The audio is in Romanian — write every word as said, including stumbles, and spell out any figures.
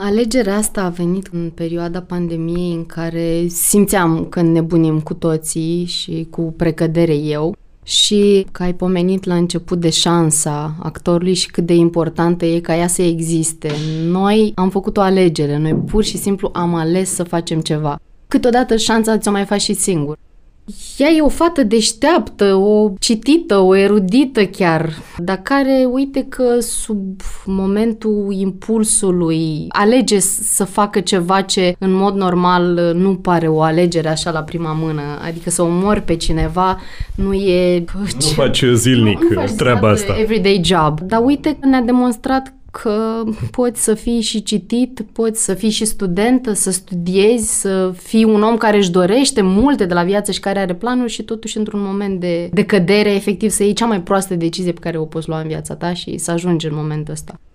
Alegerea asta a venit în perioada pandemiei în care simțeam că nebunim cu toții și cu precădere eu. Și că ai pomenit la început de șansa actorului și cât de importantă e ca ea să existe. Noi am făcut o alegere, noi pur și simplu am ales să facem ceva. Câteodată șansa ți-o mai faci și singur. Ea e o fată deșteaptă, o citită, o erudită chiar, dar care, uite că sub momentul impulsului alege să facă ceva ce în mod normal nu pare o alegere așa la prima mână, adică să omori pe cineva nu e... Nu ce... faci zilnic nu, nu faci treaba asta. Everyday job. Dar uite că ne-a demonstrat că poți să fii și citit, poți să fii și studentă, să studiezi, să fii un om care își dorește multe de la viață și care are planuri și totuși într-un moment de, de cădere, efectiv să iei cea mai proastă decizie pe care o poți lua în viața ta și să ajungi în momentul ăsta.